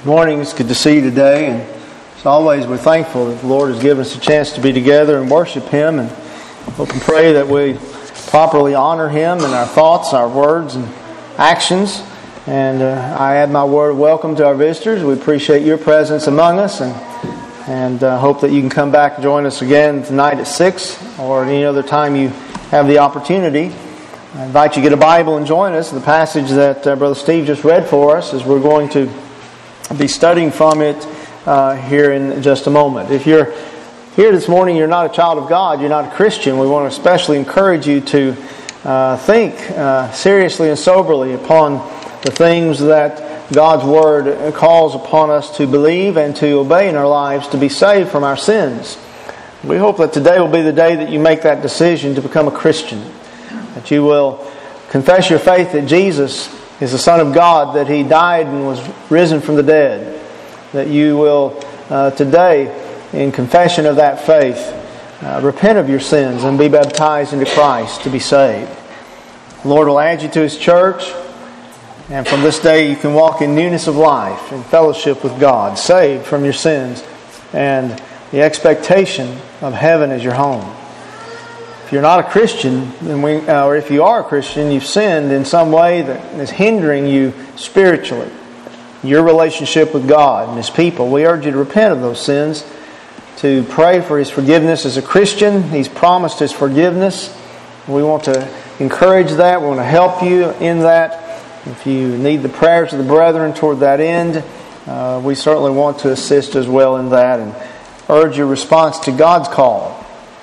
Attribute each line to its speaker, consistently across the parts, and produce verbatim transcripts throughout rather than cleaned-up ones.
Speaker 1: Morning. It's good to see you today, and as always, we're thankful that the Lord has given us a chance to be together and worship Him, and hope and pray that we properly honor Him in our thoughts, our words, and actions. And uh, I add my word of welcome to our visitors. We appreciate your presence among us, and and uh, hope that you can come back and join us again tonight at six or any other time you have the opportunity. I invite you to get a Bible and join us. The passage that uh, Brother Steve just read for us, as we're going to be studying from it uh, here in just a moment. If you're here this morning, you're not a child of God, you're not a Christian, we want to especially encourage you to uh, think uh, seriously and soberly upon the things that God's Word calls upon us to believe and to obey in our lives to be saved from our sins. We hope that today will be the day that you make that decision to become a Christian, that you will confess your faith that Jesus is the Son of God, that He died and was risen from the dead, that you will uh, today, in confession of that faith, uh, repent of your sins and be baptized into Christ to be saved. The Lord will add you to His church, and from this day you can walk in newness of life, in fellowship with God, saved from your sins, and the expectation of heaven as your home. If you're not a Christian, then we, uh, or if you are a Christian, you've sinned in some way that is hindering you spiritually, your relationship with God and His people. We urge you to repent of those sins, to pray for His forgiveness as a Christian. He's promised His forgiveness. We want to encourage that. We want to help you in that. If you need the prayers of the brethren toward that end, uh, we certainly want to assist as well in that and urge your response to God's call.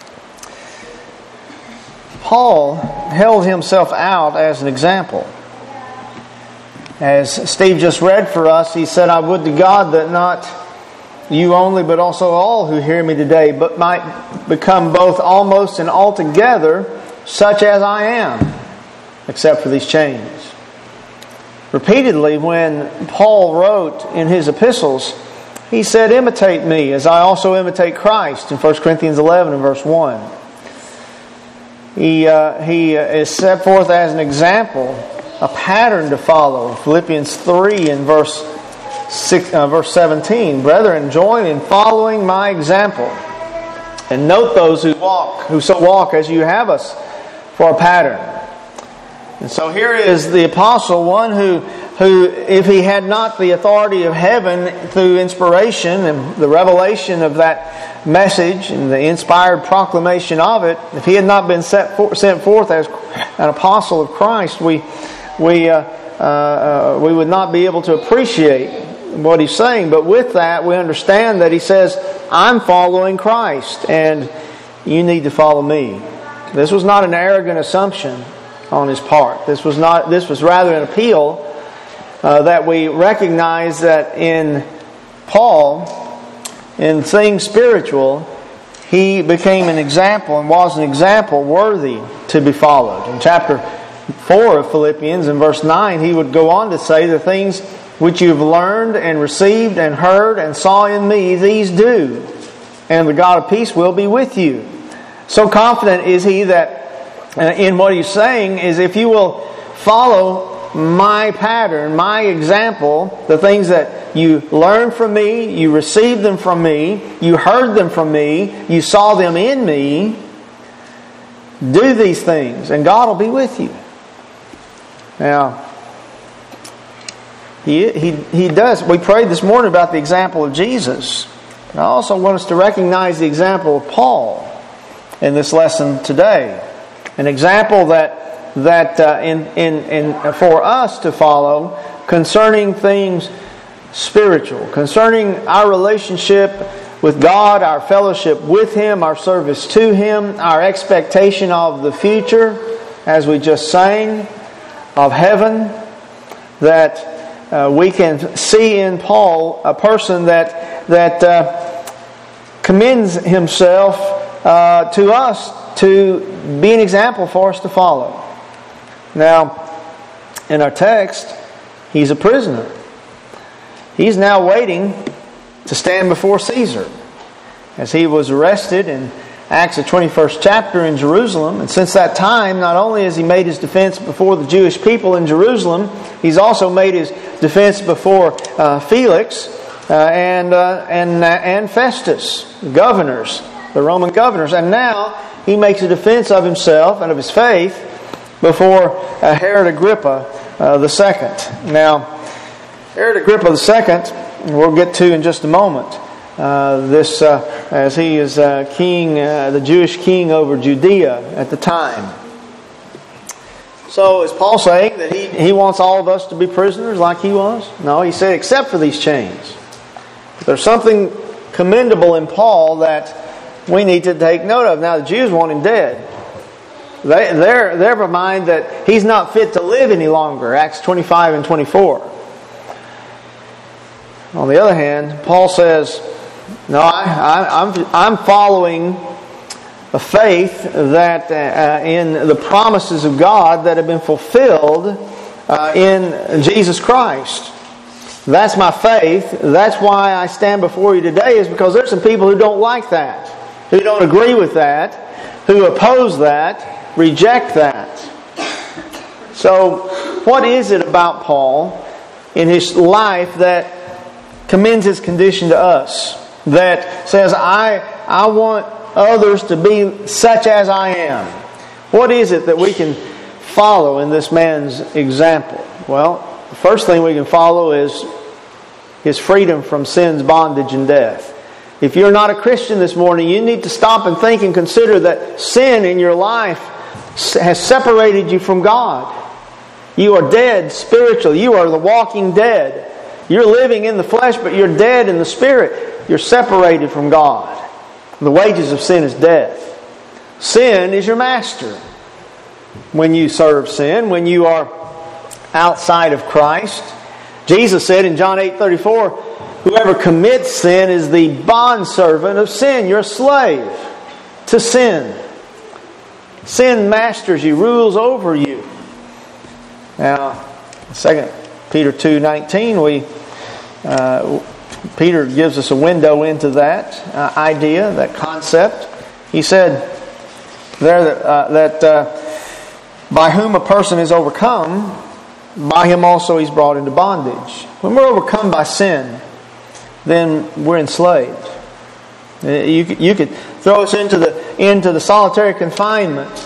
Speaker 1: Paul held himself out as an example. As Steve just read for us, he said, "I would to God that not you only, but also all who hear me today, but might become both almost and altogether such as I am, except for these chains." Repeatedly, when Paul wrote in his epistles, he said, "Imitate me, as I also imitate Christ," in First Corinthians eleven and verse one. He uh, he is set forth as an example, a pattern to follow. Philippians three and verse six, uh, verse seventeen. "Brethren, join in following my example, and note those who walk, who so walk as you have us for a pattern." And so here is the apostle, one who, who, if he had not the authority of heaven through inspiration and the revelation of that message and the inspired proclamation of it, if he had not been set for, sent forth as an apostle of Christ, we we uh, uh, uh, we would not be able to appreciate what he's saying. But with that, we understand that he says, "I'm following Christ, and you need to follow me." This was not an arrogant assumption on his part. This was not. This was rather an appeal uh, that we recognize that in Paul, in things spiritual, he became an example and was an example worthy to be followed. In chapter four of Philippians, in verse nine, he would go on to say, "The things which you have learned and received and heard and saw in me, these do, and the God of peace will be with you." So confident is he that in what he's saying is, if you will follow my pattern, my example, the things that you learned from me, you received them from me, you heard them from me, you saw them in me, do these things, and God will be with you. Now, he he he does. We prayed this morning about the example of Jesus. And I also want us to recognize the example of Paul in this lesson today. An example that that uh, in, in in for us to follow concerning things spiritual, concerning our relationship with God, our fellowship with Him, our service to Him, our expectation of the future, as we just sang, of heaven. That uh, we can see in Paul a person that that uh, commends himself uh, to us to be an example for us to follow. Now, in our text, he's a prisoner. He's now waiting to stand before Caesar, as he was arrested in Acts the twenty-first chapter in Jerusalem. And since that time, not only has he made his defense before the Jewish people in Jerusalem, he's also made his defense before uh, Felix uh, and, uh, and, uh, and Festus, governors, the Roman governors. And now he makes a defense of himself and of his faith before uh, Herod Agrippa uh, the second. Now, Herod Agrippa the second, we'll get to in just a moment. Uh, this, uh, as he is uh, king, uh, the Jewish king over Judea at the time. So is Paul saying that he, he wants all of us to be prisoners like he was? No, he said except for these chains. There's something commendable in Paul that we need to take note of. Now the Jews want him dead. They, they're, they're of a mind that he's not fit to live any longer. Acts twenty-five and twenty-four. On the other hand, Paul says, no, I, I, I'm, I'm following a faith that uh, in the promises of God that have been fulfilled uh, in Jesus Christ. That's my faith. That's why I stand before you today, is because there's some people who don't like that, who don't agree with that, who oppose that, reject that. So, what is it about Paul in his life that commends his condition to us? That says, I, I want others to be such as I am. What is it that we can follow in this man's example? Well, the first thing we can follow is his freedom from sin's bondage and death. If you're not a Christian this morning, you need to stop and think and consider that sin in your life has separated you from God. You are dead spiritually. You are the walking dead. You're living in the flesh, but you're dead in the spirit. You're separated from God. The wages of sin is death. Sin is your master. When you serve sin, when you are outside of Christ, Jesus said in John eight thirty-four, whoever commits sin is the bondservant of sin. You're a slave to sin. Sin masters you, rules over you. Now, Second Peter two nineteen, we uh, Peter gives us a window into that uh, idea, that concept. He said there that, uh, that uh, by whom a person is overcome, by him also he's brought into bondage. When we're overcome by sin, then we're enslaved. You could, you could throw us into the into the solitary confinement.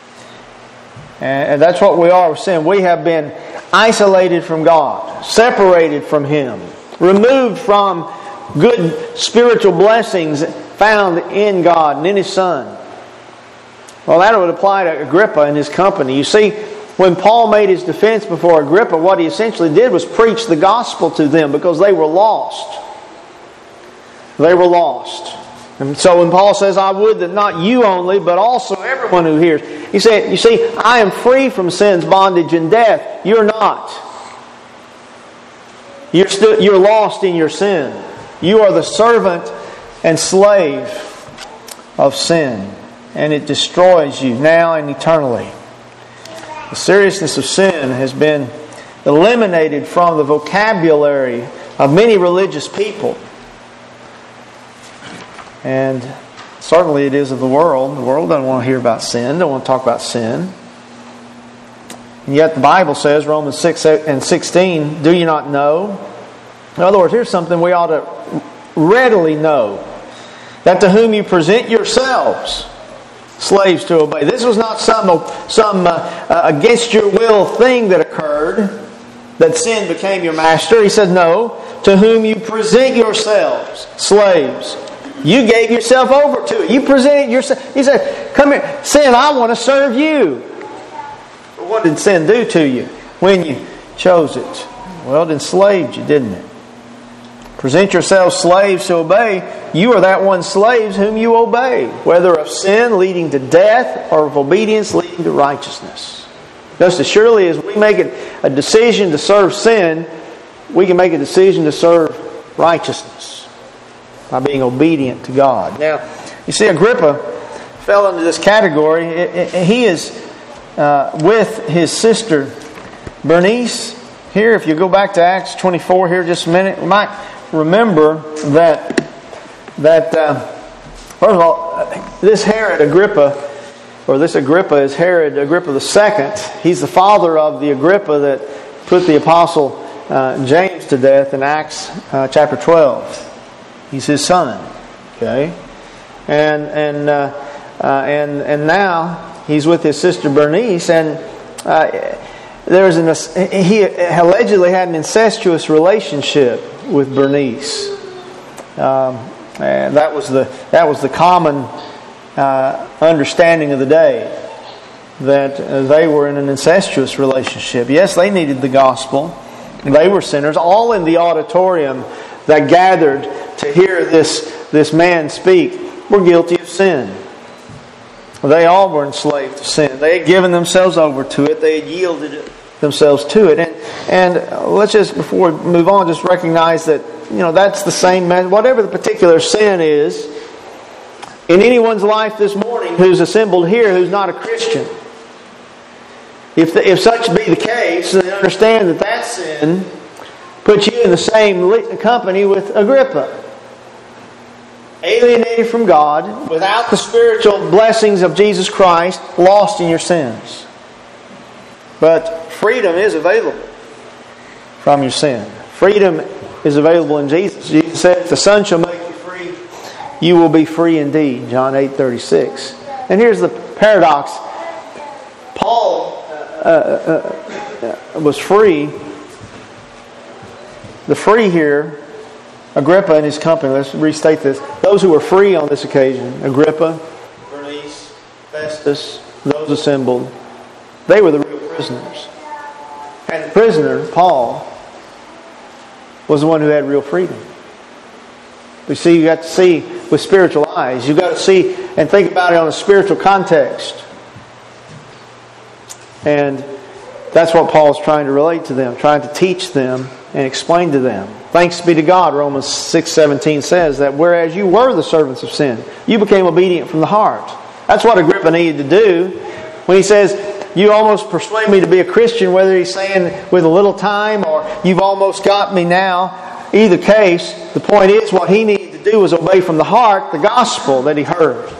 Speaker 1: And that's what we are with sin. We have been isolated from God, separated from Him, removed from good spiritual blessings found in God and in His Son. Well, that would apply to Agrippa and his company. You see, when Paul made his defense before Agrippa, what he essentially did was preach the gospel to them because they were lost. They were lost. And so when Paul says, I would that not you only, but also everyone who hears. He said, you see, I am free from sin's bondage and death. You're not. You're, still, you're lost in your sin. You are the servant and slave of sin. And it destroys you now and eternally. The seriousness of sin has been eliminated from the vocabulary of many religious people. And certainly it is of the world. The world doesn't want to hear about sin, don't want to talk about sin. And yet the Bible says, Romans six and sixteen, do you not know? In other words, here's something we ought to readily know. That to whom you present yourselves slaves to obey. This was not some, some uh, uh, against your will thing that occurred, that sin became your master. He said, no, to whom you present yourselves slaves. You gave yourself over to it. You presented yourself. He said, come here, sin, I want to serve you. But what did sin do to you when you chose it? Well, it enslaved you, didn't it? Present yourselves slaves to obey. You are that one slaves whom you obey, whether of sin leading to death or of obedience leading to righteousness. Just as surely as we make it a decision to serve sin, we can make a decision to serve righteousness by being obedient to God. Now, you see, Agrippa fell into this category. He is uh, with his sister Bernice. Here, if you go back to Acts twenty-four here just a minute, we might remember that, that uh, first of all, this Herod Agrippa, or this Agrippa is Herod Agrippa the second. He's the father of the Agrippa that put the apostle uh, James to death in Acts uh, chapter twelve. He's his son. Okay, and and uh, uh, and and now he's with his sister Bernice, and uh, there's an he allegedly had an incestuous relationship with Bernice. Um, and that was the that was the common uh, understanding of the day, that uh, they were in an incestuous relationship. Yes, they needed the gospel. They were sinners. All in the auditorium that gathered to hear this this man speak were guilty of sin. They all were enslaved to sin. They had given themselves over to it. They had yielded themselves to it. And and let's just, before we move on, just recognize that, you know, that's the same, whatever the particular sin is in anyone's life this morning who's assembled here who's not a Christian. If the, if such be the case, then understand that that sin puts you in the same company with Agrippa. Alienated from God, without the spiritual blessings of Jesus Christ, lost in your sins. But freedom is available from your sin. Freedom is available in Jesus. Jesus said, "If the Son shall make you free, you will be free indeed." John eight thirty-six. And here's the paradox. Paul uh, uh, uh, was free. The free here, Agrippa and his company, let's restate this. Those who were free on this occasion, Agrippa, Bernice, Festus, those assembled, they were the real prisoners. And the prisoner, Paul, was the one who had real freedom. You see, you got to see with spiritual eyes. You've got to see and think about it on a spiritual context. And that's what Paul is trying to relate to them, trying to teach them and explain to them. Thanks be to God, Romans six seventeen says that whereas you were the servants of sin, you became obedient from the heart. That's what Agrippa needed to do. When he says, "You almost persuade me to be a Christian," whether he's saying with a little time or "you've almost got me now," either case, the point is what he needed to do was obey from the heart the gospel that he heard.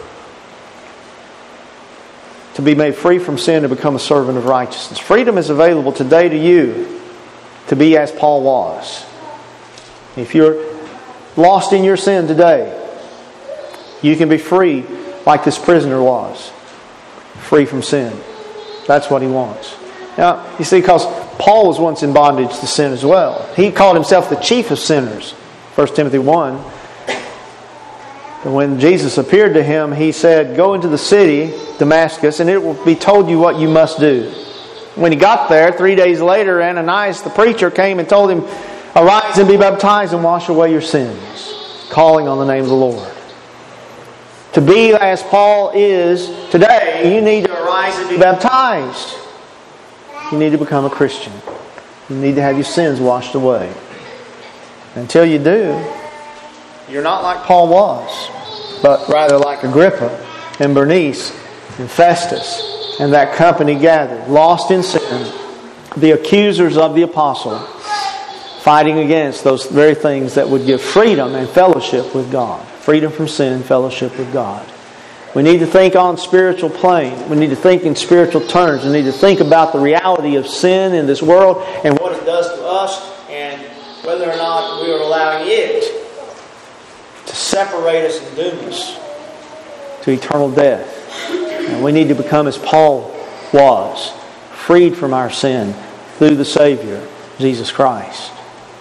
Speaker 1: To be made free from sin, to become a servant of righteousness. Freedom is available today to you to be as Paul was. If you're lost in your sin today, you can be free like this prisoner was. Free from sin. That's what he wants. Now, you see, because Paul was once in bondage to sin as well. He called himself the chief of sinners. First Timothy one. But when Jesus appeared to him, he said, "Go into the city, Damascus, and it will be told you what you must do." When he got there, three days later, Ananias the preacher came and told him, "Arise and be baptized and wash away your sins," calling on the name of the Lord. To be as Paul is today, you need to arise and be baptized. You need to become a Christian. You need to have your sins washed away. Until you do, you're not like Paul was, but rather like Agrippa and Bernice and Festus and that company gathered, lost in sin, the accusers of the apostle, fighting against those very things that would give freedom and fellowship with God. Freedom from sin, fellowship with God. We need to think on spiritual plane. We need to think in spiritual terms. We need to think about the reality of sin in this world and what it does to us and whether or not we are allowing it to separate us and doom us to eternal death. And we need to become as Paul was, freed from our sin through the Savior, Jesus Christ.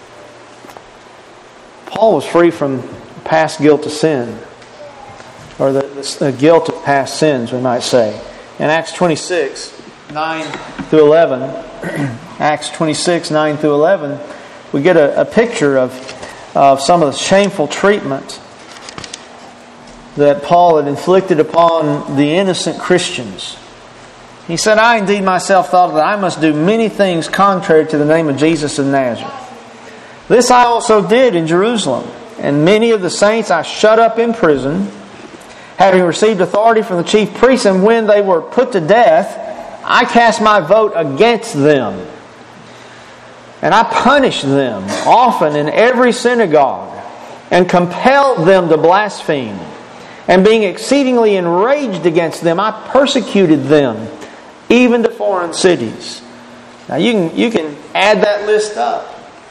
Speaker 1: Paul was free from past guilt of sin, or the, the, the guilt of past sins, we might say. In Acts twenty-six, nine through eleven, Acts twenty-six, nine through eleven, we get a, a picture of, of some of the shameful treatment that Paul had inflicted upon the innocent Christians. He said, "I indeed myself thought that I must do many things contrary to the name of Jesus of Nazareth. This I also did in Jerusalem, and many of the saints I shut up in prison, having received authority from the chief priests, and when they were put to death, I cast my vote against them. And I punished them often in every synagogue, and compelled them to blaspheme. And being exceedingly enraged against them, I persecuted them, even to foreign cities." Now you can, you can add that list up.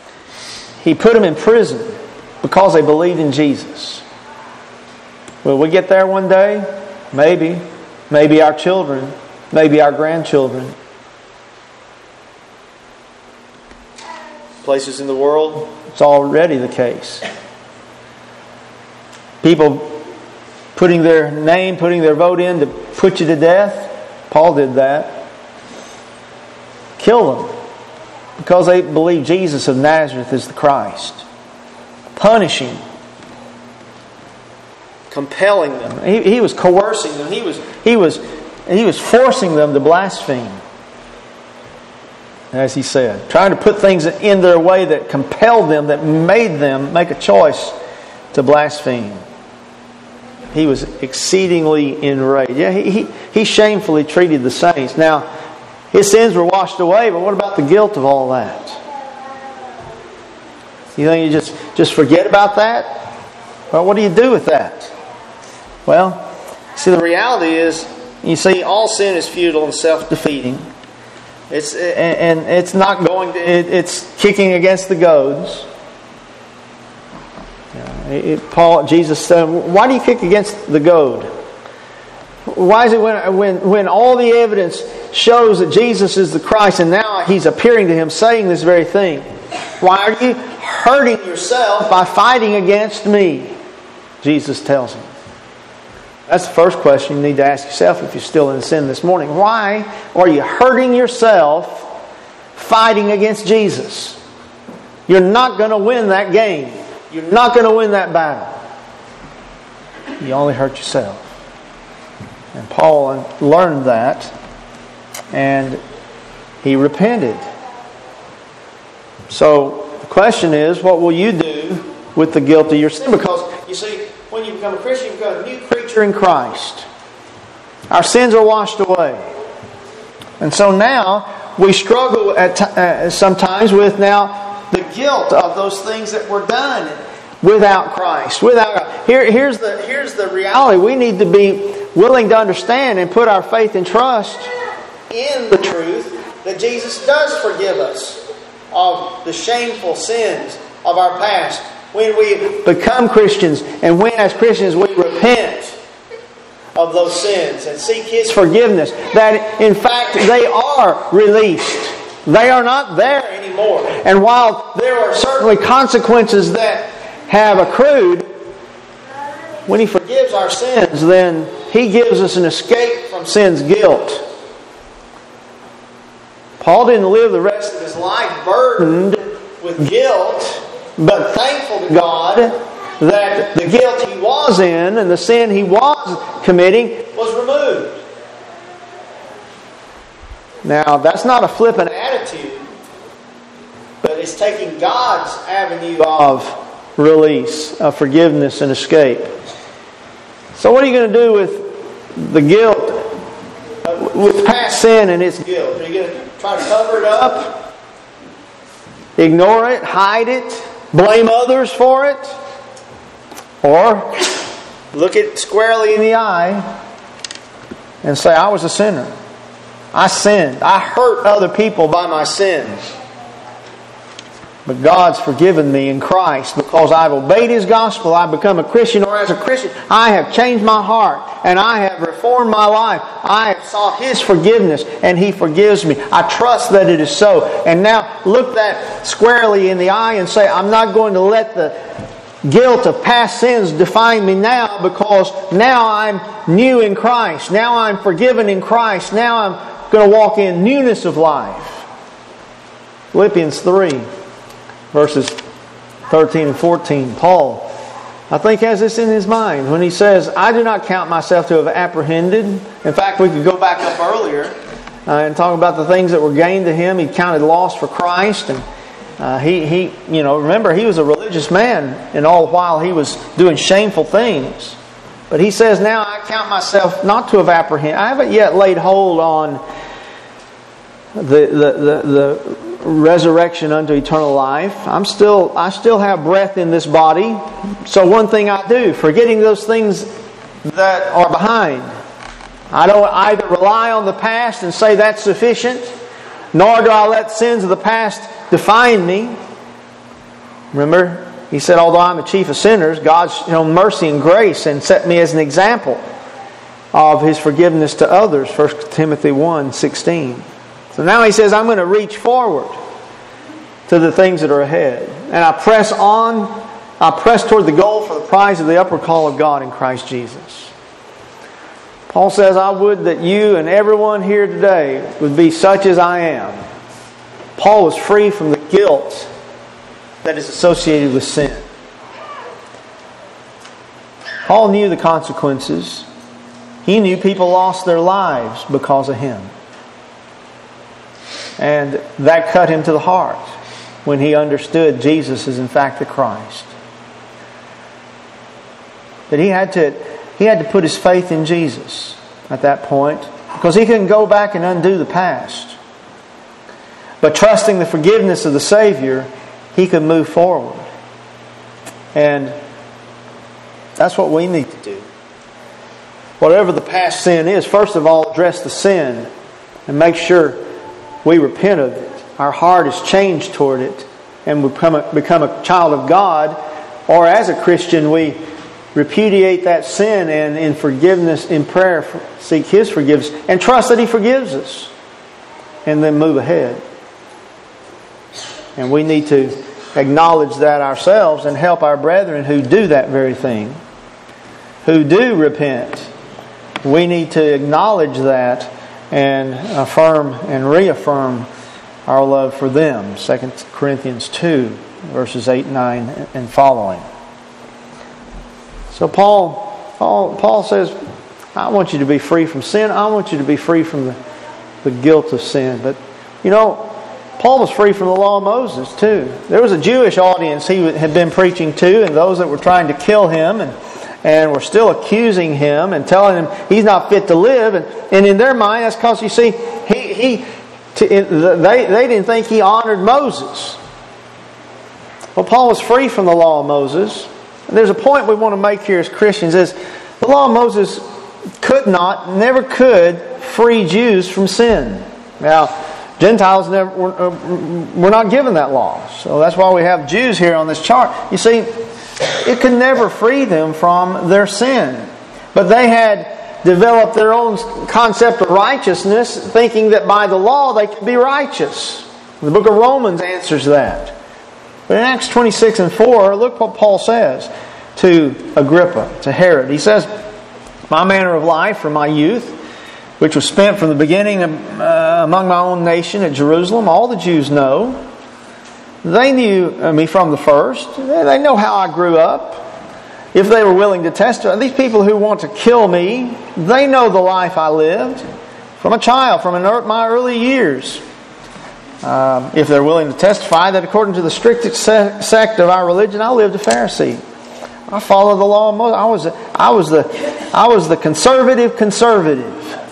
Speaker 1: He put them in prison because they believed in Jesus. Will we get there one day? Maybe. Maybe our children. Maybe our grandchildren. Places in the world, it's already the case. People putting their name, putting their vote in to put you to death. Paul did that. Kill them because they believe Jesus of Nazareth is the Christ. Punishing, compelling them. He, he was coercing them. He was he was he was forcing them to blaspheme. As he said, trying to put things in their way that compelled them, that made them make a choice to blaspheme. He was exceedingly enraged. Yeah, he, he, he shamefully treated the saints. Now, his sins were washed away, but what about the guilt of all that? You think you just, just forget about that? Well, what do you do with that? Well, see, the reality is, you see, all sin is futile and self-defeating. It's and it's not going to. It, it's kicking against the goads. It, it, Paul, Jesus said, "Why do you kick against the goad? Why is it when when when all the evidence shows that Jesus is the Christ, and now He's appearing to him, saying this very thing? Why are you hurting yourself by fighting against me?" Jesus tells him. That's the first question you need to ask yourself if you're still in sin this morning. Why are you hurting yourself fighting against Jesus? You're not going to win that game. You're not going to win that battle. You only hurt yourself. And Paul learned that, and he repented. So the question is, what will you do with the guilt of your sin? Because, you see, when you become a Christian, you become a new creature in Christ. Our sins are washed away. And so now, we struggle at t- uh, sometimes with now the guilt of those things that were done without Christ. Without Here, here's the here's the reality. We need to be willing to understand and put our faith and trust in the truth that Jesus does forgive us of the shameful sins of our past. When we become Christians, and when as Christians we repent of those sins and seek His forgiveness, that in fact they are released. They are not there anymore. And while there are certainly consequences that have accrued, when He forgives our sins, then He gives us an escape from sin's guilt. Paul didn't live the rest of his life burdened with guilt, but thankful to God that the guilt he was in and the sin he was committing was removed. Now, that's not a flippant attitude, but it's taking God's avenue of release, of forgiveness and escape. So what are you going to do with the guilt, with past sin and its guilt? Are you going to try to cover it up? Ignore it? Hide it? Blame others for it? Or look it squarely in the eye and say, I was a sinner. I sinned. I hurt other people by my sins. But God's forgiven me in Christ because I've obeyed His gospel. I've become a Christian, or as a Christian, I have changed my heart and I have reformed my life. I have sought His forgiveness and He forgives me. I trust that it is so. And now look that squarely in the eye and say, I'm not going to let the guilt of past sins define me now, because now I'm new in Christ. Now I'm forgiven in Christ. Now I'm going to walk in newness of life. Philippians three. Verses thirteen and fourteen. Paul, I think, has this in his mind when he says, I do not count myself to have apprehended. In fact, we could go back up earlier uh, and talk about the things that were gained to him. He counted loss for Christ. And uh, he, he, you know, remember, he was a religious man, and all the while he was doing shameful things. But he says, now I count myself not to have apprehended. I haven't yet laid hold on the the the, the resurrection unto eternal life. I'm still, I still have breath in this body. So one thing I do, forgetting those things that are behind. I don't either rely on the past and say that's sufficient, nor do I let sins of the past define me. Remember, he said, although I'm the chief of sinners, God's shown mercy and grace and set me as an example of His forgiveness to others. First Timothy one sixteen. So now he says, I'm going to reach forward to the things that are ahead. And I press on, I press toward the goal for the prize of the upward call of God in Christ Jesus. Paul says, I would that you and everyone here today would be such as I am. Paul was free from the guilt that is associated with sin. Paul knew the consequences. He knew people lost their lives because of him. And that cut him to the heart when he understood Jesus is in fact the Christ. That he had to he had to put his faith in Jesus at that point, because he couldn't go back and undo the past. But trusting the forgiveness of the Savior, he could move forward. And that's what we need to do. Whatever the past sin is, first of all, address the sin and make sure we repent of it. Our heart is changed toward it and we become a, become a child of God. Or as a Christian, we repudiate that sin and in forgiveness, in prayer, seek His forgiveness and trust that He forgives us. And then move ahead. And we need to acknowledge that ourselves and help our brethren who do that very thing, who do repent. We need to acknowledge that and affirm and reaffirm our love for them. Second Corinthians two, verses eight, nine, and following. So Paul, Paul, Paul says, I want you to be free from sin. I want you to be free from the, the guilt of sin. But, you know, Paul was free from the law of Moses too. There was a Jewish audience he had been preaching to, and those that were trying to kill him and, and were still accusing him and telling him he's not fit to live. And, and in their mind, that's because, you see, he, he to, they, they didn't think he honored Moses. Well, Paul was free from the law of Moses. And there's a point we want to make here as Christians is the law of Moses could not, never could free Jews from sin. Now, Gentiles never were, were not given that law. So that's why we have Jews here on this chart. You see, it could never free them from their sin. But they had developed their own concept of righteousness, thinking that by the law they could be righteous. The book of Romans answers that. But in Acts twenty-six and four, look what Paul says to Agrippa, to Herod. He says, my manner of life from my youth, which was spent from the beginning of, uh, among my own nation at Jerusalem, all the Jews know. They knew me from the first. They know how I grew up. If they were willing to testify, these people who want to kill me, they know the life I lived from a child, from my early years. Um, if they're willing to testify that according to the strictest sect of our religion, I lived a Pharisee. I followed the law of Moses. I was, I was the, I was the conservative conservative.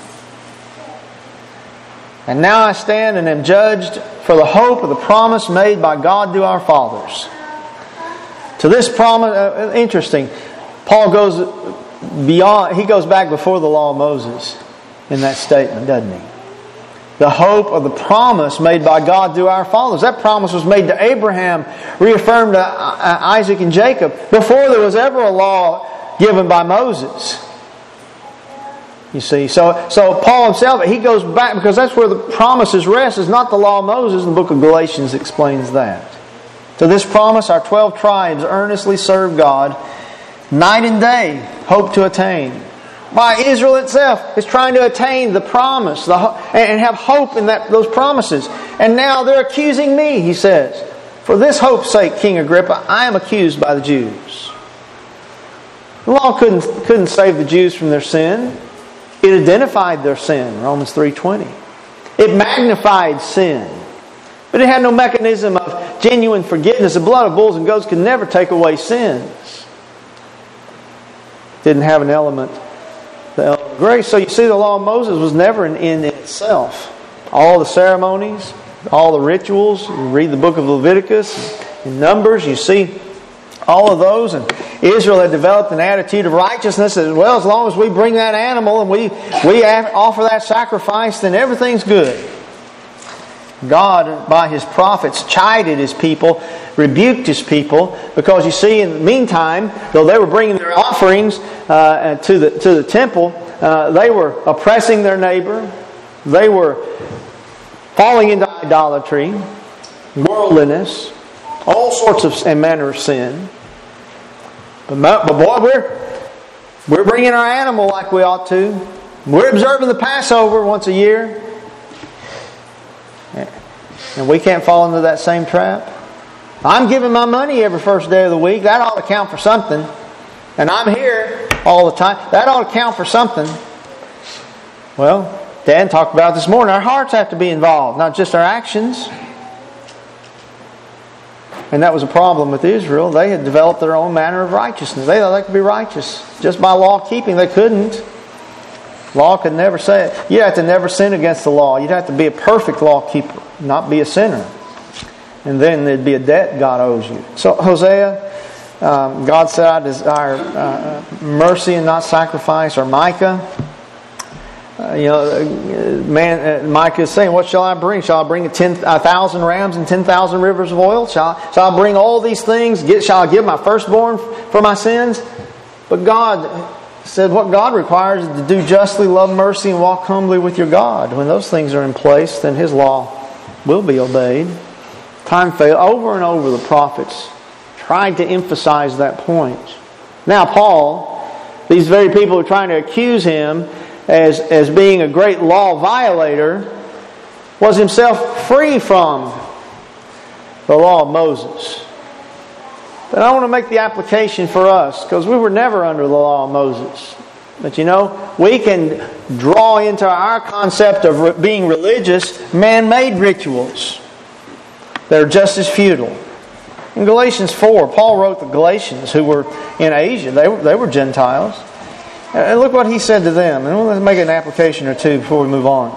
Speaker 1: And now I stand and am judged for the hope of the promise made by God to our fathers. To this promise, uh, interesting, Paul goes beyond, he goes back before the law of Moses in that statement, doesn't he? The hope of the promise made by God to our fathers. That promise was made to Abraham, reaffirmed to Isaac and Jacob, before there was ever a law given by Moses. You see, so so Paul himself, he goes back because that's where the promises rest, is not the law of Moses. And the book of Galatians explains that. To this promise, our twelve tribes earnestly serve God, night and day, hope to attain. Why, Israel itself is trying to attain the promise the, and have hope in that those promises. And now they're accusing me, he says. For this hope's sake, King Agrippa, I am accused by the Jews. The law couldn't, couldn't save the Jews from their sin. It identified their sin, Romans three twenty. It magnified sin. But it had no mechanism of genuine forgiveness. The blood of bulls and goats could never take away sins. It didn't have an element the element of grace. So you see, the law of Moses was never an end in itself. All the ceremonies, all the rituals, you read the book of Leviticus, in Numbers, you see all of those. And Israel had developed an attitude of righteousness as well. As long as we bring that animal and we, we offer that sacrifice, then everything's good. God, by His prophets, chided His people, rebuked His people, because you see, in the meantime, though they were bringing their offerings uh, to the to the temple, uh, they were oppressing their neighbor. They were falling into idolatry, worldliness, all sorts of and manner of sin. But, but boy, we're we're bringing our animal like we ought to. We're observing the Passover once a year. And we can't fall into that same trap. I'm giving my money every first day of the week. That ought to count for something. And I'm here all the time. That ought to count for something. Well, Dan talked about it this morning. Our hearts have to be involved, not just our actions. And that was a problem with Israel. They had developed their own manner of righteousness. They thought they could be righteous. Just by law keeping, they couldn't. Law could never say it. You'd have to never sin against the law. You'd have to be a perfect law keeper, not be a sinner. And then there'd be a debt God owes you. So Hosea, um, God said, I desire uh, mercy and not sacrifice. Or Micah, uh, you know, man, uh, Micah is saying, what shall I bring? Shall I bring a, ten, a thousand rams and ten thousand rivers of oil? Shall I, shall I bring all these things? Get, shall I give my firstborn for my sins? But God said what God requires is to do justly, love mercy, and walk humbly with your God. When those things are in place, then His law will be obeyed. Time failed. Over and over the prophets tried to emphasize that point. Now Paul, these very people who are trying to accuse him as, as being a great law violator, was himself free from the law of Moses. But I want to make the application for us, because we were never under the law of Moses. But you know, we can draw into our concept of being religious man-made rituals that are just as futile. In Galatians four, Paul wrote the Galatians who were in Asia. They were, they were Gentiles. And look what he said to them. And let's make an application or two before we move on.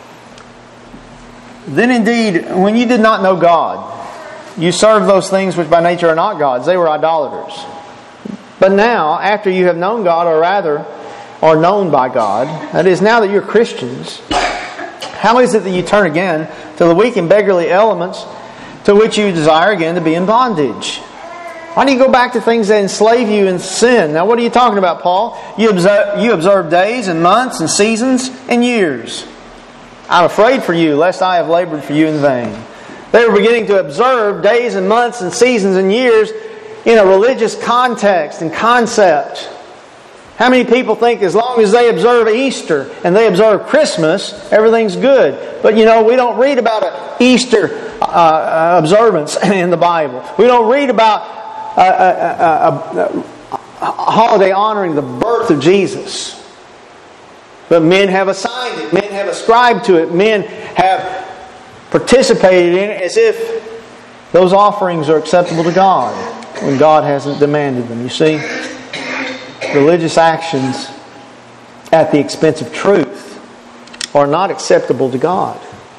Speaker 1: Then indeed, when you did not know God, you served those things which by nature are not gods. They were idolaters. But now, after you have known God, or rather, are known by God, that is, now that you're Christians, how is it that you turn again to the weak and beggarly elements to which you desire again to be in bondage? Why do you go back to things that enslave you in sin? Now, what are you talking about, Paul? You observe, you observe days and months and seasons and years. I'm afraid for you, lest I have labored for you in vain. They were beginning to observe days and months and seasons and years in a religious context and concept. How many people think as long as they observe Easter and they observe Christmas, everything's good? But you know, we don't read about an Easter uh, observance in the Bible. We don't read about a, a, a, a, a holiday honoring the birth of Jesus. But men have assigned it. Men have ascribed to it. Men have participated in it as if those offerings are acceptable to God when God hasn't demanded them. You see, religious actions at the expense of truth are not acceptable to God.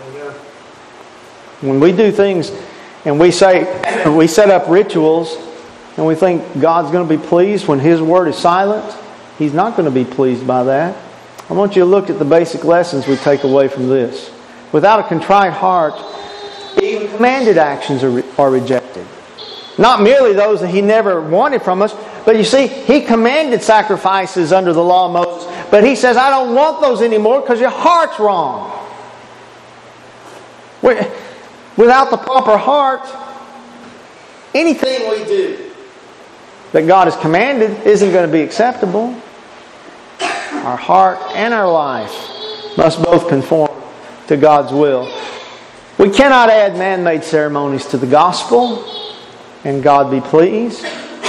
Speaker 1: When we do things and we say we set up rituals and we think God's going to be pleased when His Word is silent, He's not going to be pleased by that. I want you to look at the basic lessons we take away from this. Without a contrite heart, even commanded actions are, re- are rejected. Not merely those that He never wanted from us, but you see, He commanded sacrifices under the law of Moses. But He says, I don't want those anymore because your heart's wrong. We're, without the proper heart, anything we do that God has commanded isn't going to be acceptable. Our heart and our life must both conform to God's will. We cannot add man-made ceremonies to the gospel and God be pleased.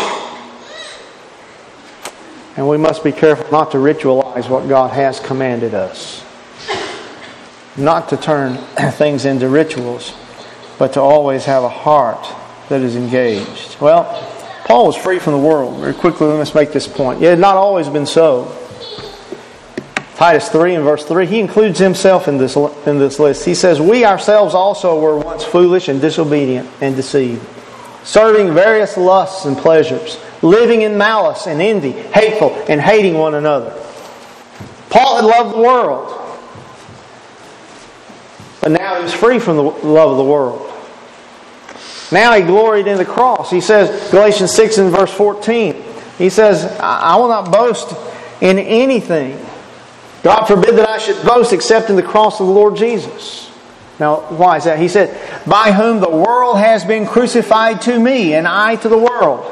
Speaker 1: And we must be careful not to ritualize what God has commanded us. Not to turn things into rituals, but to always have a heart that is engaged. Well, Paul was free from the world. Very quickly, let's make this point. It had not always been so. Titus three and verse three, he includes himself in this, in this list. He says, we ourselves also were once foolish and disobedient and deceived, serving various lusts and pleasures, living in malice and envy, hateful and hating one another. Paul had loved the world. But now he was free from the love of the world. Now he gloried in the cross. He says, Galatians six and verse fourteen, he says, I will not boast in anything. God forbid that I should boast except in the cross of the Lord Jesus. Now, why is that? He said, by whom the world has been crucified to me, and I to the world.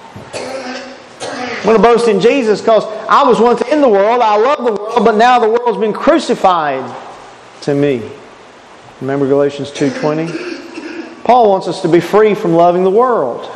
Speaker 1: I'm going to boast in Jesus because I was once in the world, I love the world, but now the world's been crucified to me. Remember Galatians two twenty? Paul wants us to be free from loving the world.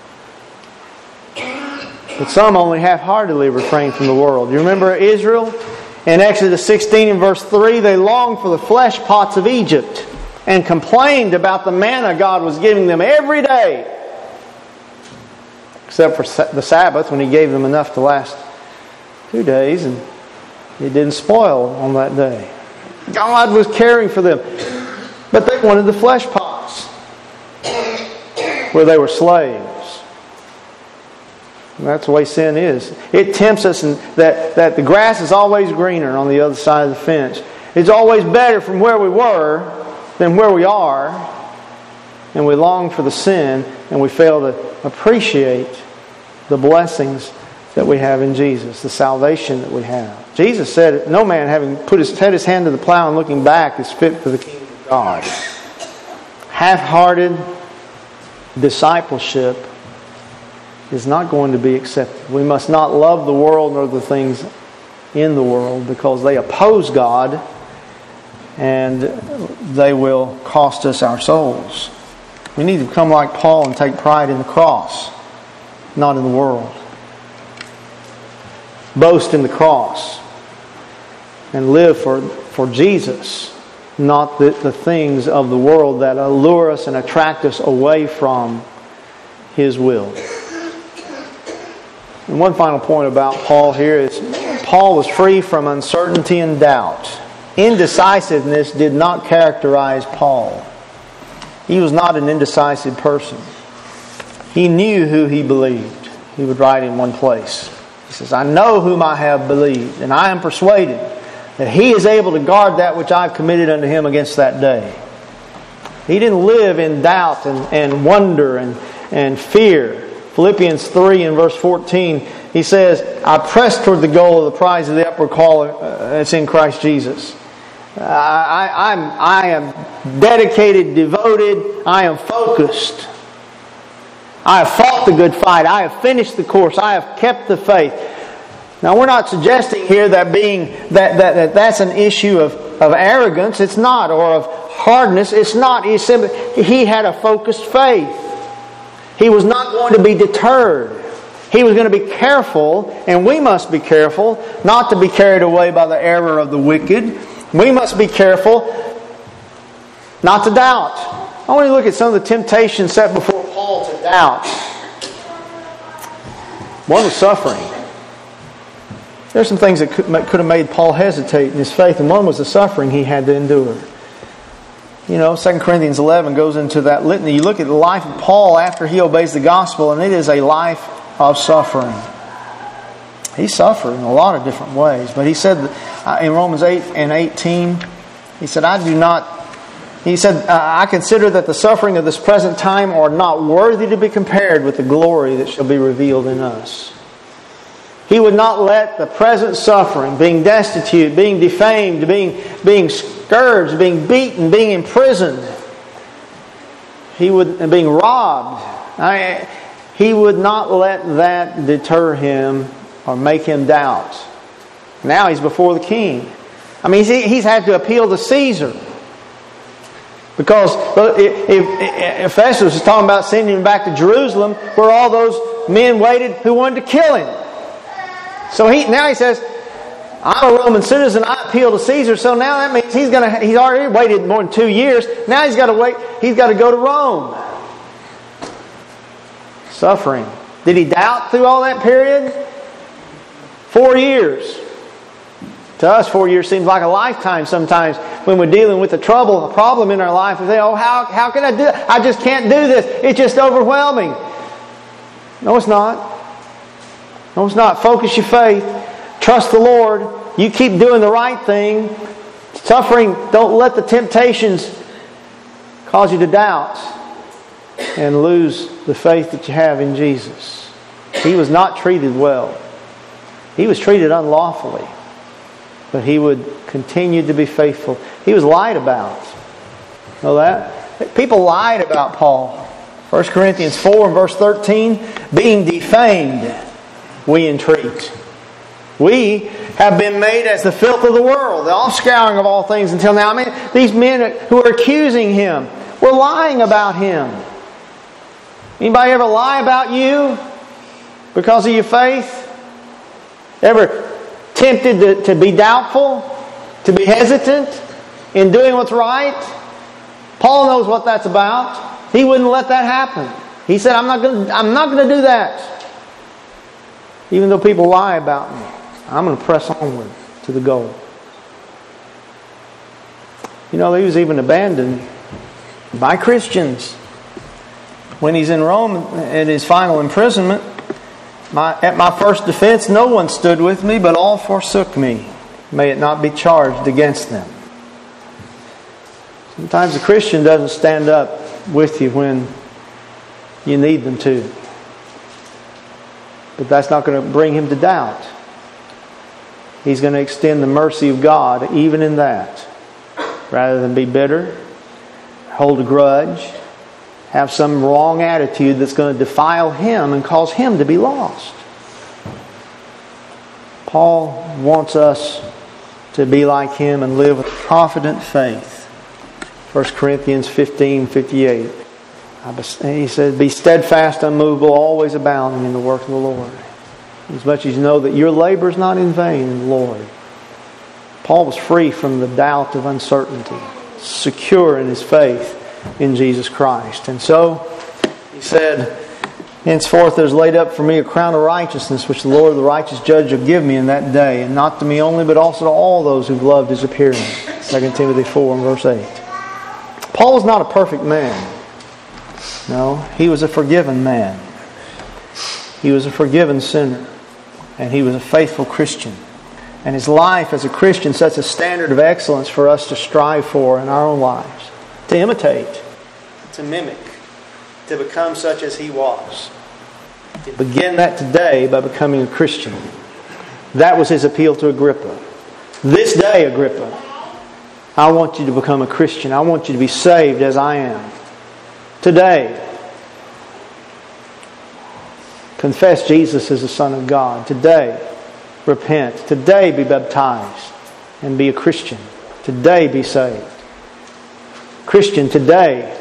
Speaker 1: But some only half-heartedly refrain from the world. You remember Israel? In Exodus sixteen and verse three, they longed for the flesh pots of Egypt and complained about the manna God was giving them every day. Except for the Sabbath, when He gave them enough to last two days, and it didn't spoil on that day. God was caring for them. But they wanted the flesh pots, where they were slaves. And that's the way sin is. It tempts us in that, that the grass is always greener on the other side of the fence. It's always better from where we were than where we are. And we long for the sin, and we fail to appreciate the blessings that we have in Jesus, the salvation that we have. Jesus said, no man having put his, had his hand to the plow and looking back is fit for the kingdom of God. Half-hearted discipleship is not going to be accepted. We must not love the world nor the things in the world, because they oppose God and they will cost us our souls. We need to become like Paul and take pride in the cross, not in the world. Boast in the cross and live for, for Jesus, not the, the things of the world that allure us and attract us away from His will. And one final point about Paul here is Paul was free from uncertainty and doubt. Indecisiveness did not characterize Paul. He was not an indecisive person. He knew who he believed. He would write in one place. He says, I know whom I have believed, and I am persuaded that He is able to guard that which I have committed unto Him against that day. He didn't live in doubt and, and wonder and, and fear. Philippians three and verse fourteen, he says, I press toward the goal of the prize of the upward call that's in Christ Jesus. I, I, I'm, I am dedicated, devoted, I am focused. I have fought the good fight. I have finished the course. I have kept the faith. Now, we're not suggesting here that being that, that, that that's an issue of, of arrogance. It's not. Or of hardness. It's not. He simply, he had a focused faith. He was not going to be deterred. He was going to be careful, and we must be careful not to be carried away by the error of the wicked. We must be careful not to doubt. I want to look at some of the temptations set before Paul to doubt. One was suffering. There are some things that could, could have made Paul hesitate in his faith, and one was the suffering he had to endure. You know, Second Corinthians eleven goes into that litany. You look at the life of Paul after he obeys the gospel, and it is a life of suffering. He suffered in a lot of different ways. But he said in Romans eight and eighteen, he said, I do not... He said, I consider that the suffering of this present time are not worthy to be compared with the glory that shall be revealed in us. He would not let the present suffering, being destitute, being defamed, being, being scourged, being beaten, being imprisoned, he would, and being robbed, I, he would not let that deter him or make him doubt. Now he's before the king. I mean, he's, he's had to appeal to Caesar. Because if, if Festus is talking about sending him back to Jerusalem, where all those men waited who wanted to kill him. So he now he says, I'm a Roman citizen, I appeal to Caesar, so now that means he's gonna he's already waited more than two years. Now he's gotta wait, he's gotta go to Rome. Suffering. Did he doubt through all that period? Four years. To us, four years seems like a lifetime sometimes when we're dealing with a trouble, a problem in our life. We say, oh, how, how can I do it? I just can't do this. It's just overwhelming. No, it's not. No, it's not. Focus your faith. Trust the Lord. You keep doing the right thing. Suffering, don't let the temptations cause you to doubt and lose the faith that you have in Jesus. He was not treated well. He was treated unlawfully. But he would continue to be faithful. He was lied about. Know that? People lied about Paul. First Corinthians four and verse thirteen, being defamed, we entreat. We have been made as the filth of the world, the offscouring of all things until now. I mean, these men who are accusing him were lying about him. Anybody ever lie about you because of your faith? Ever tempted to, to be doubtful? To be hesitant in doing what's right? Paul knows what that's about. He wouldn't let that happen. He said, I'm not going to, I'm not going to do that. Even though people lie about me, I'm going to press onward to the goal. You know, he was even abandoned by Christians. When he's in Rome at his final imprisonment, my, at my first defense, no one stood with me, but all forsook me. May it not be charged against them. Sometimes a Christian doesn't stand up with you when you need them to. But that's not going to bring him to doubt. He's going to extend the mercy of God even in that. Rather than be bitter, hold a grudge, have some wrong attitude that's going to defile him and cause him to be lost. Paul wants us to be like him and live with confident faith. First Corinthians fifteen fifty-eight. He said, be steadfast, unmovable, always abounding in the work of the Lord. As much as you know that your labor is not in vain in the Lord. Paul was free from the doubt of uncertainty, secure in his faith in Jesus Christ. And so, he said, henceforth there is laid up for me a crown of righteousness, which the Lord, the righteous judge, will give me in that day, and not to me only, but also to all those who've loved his appearing. Second Timothy four and verse eight. Paul was not a perfect man. No, he was a forgiven man. He was a forgiven sinner. And he was a faithful Christian. And his life as a Christian sets a standard of excellence for us to strive for in our own lives. To imitate. To mimic. To become such as he was. To begin that today by becoming a Christian. That was his appeal to Agrippa. This day, Agrippa, I want you to become a Christian. I want you to be saved as I am. Today, confess Jesus as the Son of God. Today, repent. Today, be baptized and be a Christian. Today, be saved. Christian, today,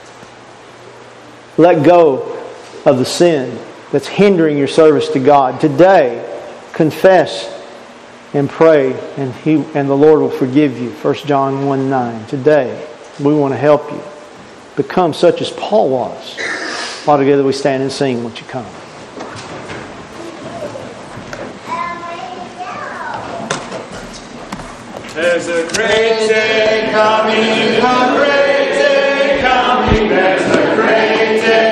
Speaker 1: let go of the sin that's hindering your service to God. Today, confess and pray, and He and the Lord will forgive you. First John one nine. Today, we want to help you become such as Paul was. While together we stand and sing, won't you come?
Speaker 2: There's a great day coming, a great day coming.